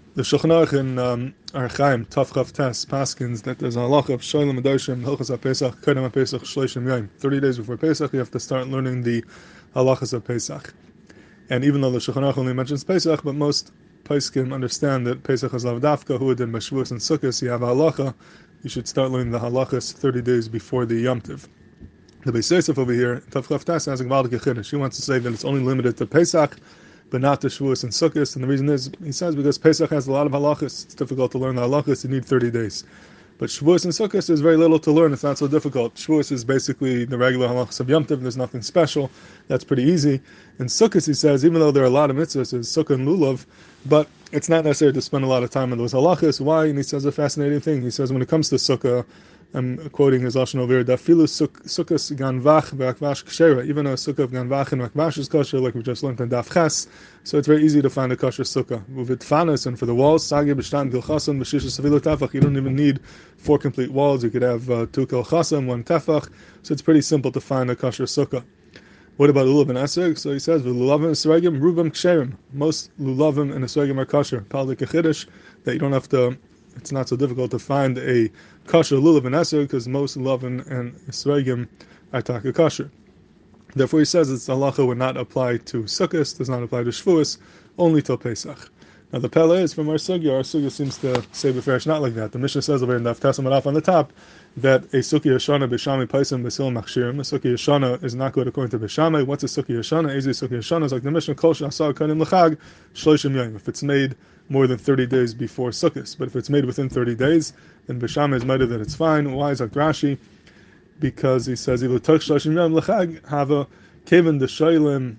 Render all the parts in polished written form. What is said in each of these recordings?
The Shulchan Aruch in Archaim Tav Chav Tes Paskins that there's a halacha of Sholim Adoshim Hilchos HaPesach Kedem HaPesach Shloshim Yom. 30 days before Pesach, you have to start learning the halachas of Pesach. And even though the Shulchan Aruch only mentions Pesach, but most Pesachim understand that Pesach is Lavdafka, who did B'Shavuos and Sukkot. You have a halacha. You should start learning the halachas 30 days before the Yom Tov. The Beis Yosef over here, Tav Chav Tes, has a Gvaldik Chiddush. He wants to say that it's only limited to Pesach, but not to Shavuos and Sukkot. And the reason is, he says, because Pesach has a lot of halachas. It's difficult to learn the halachas. You need 30 days. But Shavuos and Sukkot is very little to learn. It's not so difficult. Shavuos is basically the regular halachas of Yom Tov. There's nothing special. That's pretty easy. And Sukkot, he says, even though there are a lot of mitzvahs, there's Sukkah and Lulav, but it's not necessary to spend a lot of time on those halachas. Why? And he says a fascinating thing. He says when it comes to Sukkah, I'm quoting his Lashon over here, Dafilu Sukkos Ganvach V'Akvash Kshera, even a Sukkah of Ganvach and Akvash is kosher, like we just learned in Daf Ches. So it's very easy to find a kosher Sukkah. With Fanas, and for the walls, Sagi B'Shtan Gilchasan B'Shisha Savilu Tefach, you don't even need 4 complete walls. You could have 2 Gilchasan, 1 Tefach. So it's pretty simple to find a kosher Sukkah. What about Lulav and Esrog? So he says, Lulavim and Esrogim, Rubim Ksherim. Most Lulavim and Esrogim are kosher. Paldik Chiddush, that you don't have to, it's not so difficult to find a kosher Lulav and Esrog, because most Lulavim and Esrogim are taka kosher. Therefore he says that halacha would not apply to Sukkot, does not apply to Shavuos, only till Pesach. Now the Pella is from our sugya seems to say beferish not like that. The Mishnah says over in Daf Tes Amud Aleph on the top that a Sukkah Yeshana B'Shamay Paisim B'Sil Machshirim. A Sukkah Yeshana is not good according to B'Shamay. What's a Sukkah Yeshana? Ezi Sukkah Yeshana is like the Mishnah Kol Shasar Kanim L'Chag Shloshim Yom. If it's made more than 30 days before Sukkot, but if it's made within 30 days, then B'Shamay is made that it's fine. Why is Rashi? Because he says Ilu Tok Shloshim Yom L'Chag Hava Kevin the Shailim.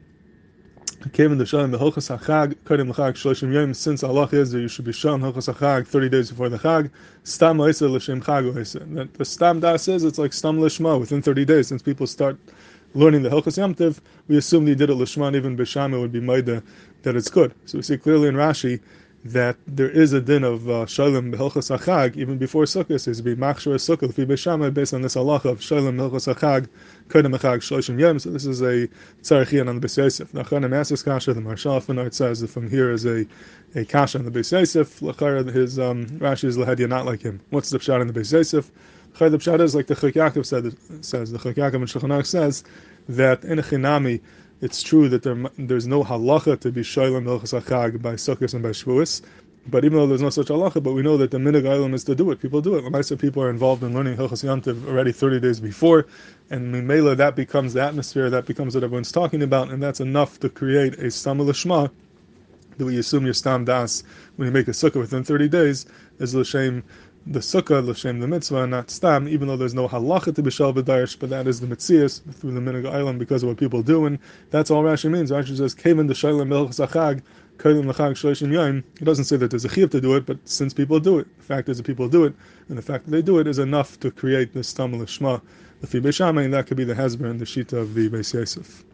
Came the Shalom the Hilchos HaChag Kadim L'Chag Shloshim Yom. Since Allah is that you should be shown Hilchos HaChag 30 days before the Chag. Stam L'Isa L'Shem Chag L'Isa. That the Stam Das is it's like Stam L'Shma within 30 days. Since people start learning the Hilchos Yom Tov, we assume they did it L'Shma, and even B'Shama would be Maida that it's good. So we see clearly in Rashi that there is a din of Shalom B'Hilchos HaChag even before Sukkot. Is be Machshor Sukkot L'Fi B'Shama based on this halacha of Shalom B'Hilchos HaChag Kadim L'Chag Shloshim Yom. So this is a Tzarachian on the Beis Yosef. The Acharonim asks Kasha, the Marshal Fanart says that from here is a Kasha on the Beis Yosef. L'chayr his Rashi's L'Hedya not like him. What's the pshat in the Beis Yosef? The pshat is like the Chok Yaakov says. The Chok Yaakov in Shulchan Aruch says that in a Chinami it's true that there's no halacha to be Shalom B'Hilchos HaChag by Sukkot and by Shavuos. But even though there's no such halacha, but we know that the minhag Olam is to do it. People do it. Lamaisa people are involved in learning Hilchos Yom Tov already 30 days before, and Mimela, that becomes the atmosphere, that becomes what everyone's talking about, and that's enough to create a Stam L'Shma, that we assume your Stam Das, when you make a Sukkah within 30 days, is L'Shem the Sukkah, L'Shem the Mitzvah, not Stam, even though there's no halacha to be Shal B'Darish, but that is the Metzias, through the minhag Olam, because of what people do, and that's all Rashi means. Rashi says, Kaven the Shalom B'Hilchos HaChag, Kadim L'Chag Shloshim Yom. It doesn't say that there's a chiyuv to do it, but since people do it, the fact is that people do it, and the fact that they do it is enough to create this Stam L'Shma, the Fi Beis Shammai, and that could be the Hezber and the Shita of the Beis Yosef.